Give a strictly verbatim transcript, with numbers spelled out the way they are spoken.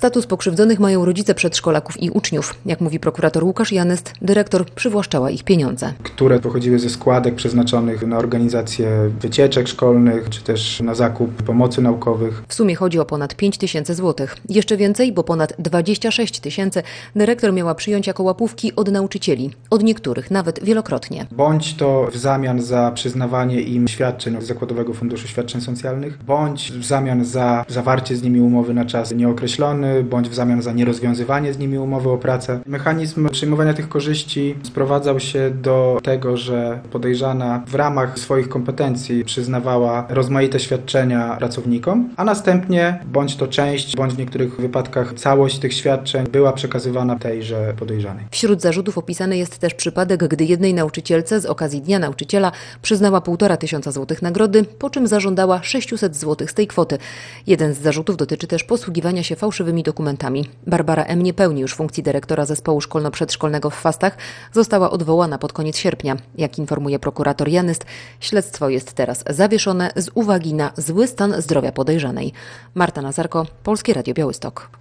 Status pokrzywdzonych mają rodzice przedszkolaków i uczniów. Jak mówi prokurator Łukasz Janyst, dyrektor przywłaszczała ich pieniądze. Które pochodziły ze składek przeznaczonych na organizację wycieczek szkolnych, czy też na zakup pomocy naukowych. W sumie chodzi o ponad pięć tysięcy złotych. Jeszcze więcej, bo ponad dwadzieścia sześć tysięcy dyrektor miała przyjąć jako łapówki od nauczycieli. Od niektórych nawet wielokrotnie. Bądź to w zamian za przyznawanie im świadczeń z Zakładowego Funduszu Świadczeń Socjalnych, bądź w zamian za zawarcie z nimi umowy na czas nieokreślony, bądź w zamian za nierozwiązywanie z nimi umowy o pracę. Mechanizm przyjmowania tych korzyści sprowadzał się do tego, że podejrzana w ramach swoich kompetencji przyznawała rozmaite świadczenia pracownikom, a następnie bądź to część, bądź w niektórych wypadkach całość tych świadczeń była przekazywana tejże podejrzanej. Wśród zarzutów opisany jest też przypadek, gdy jednej nauczycielce z okazji Dnia Nauczyciela przyznała półtora tysiąca złotych nagrody, po czym zażądała sześćset złotych z tej kwoty. Jeden z zarzutów dotyczy też posługiwania się fałszywymi dokumentami. Barbara M. nie pełni już funkcji dyrektora zespołu szkolno-przedszkolnego w Fastach. Została odwołana pod koniec sierpnia. Jak informuje prokurator Janyst, śledztwo jest teraz zawieszone z uwagi na zły stan zdrowia podejrzanej. Marta Nazarko, Polskie Radio Białystok.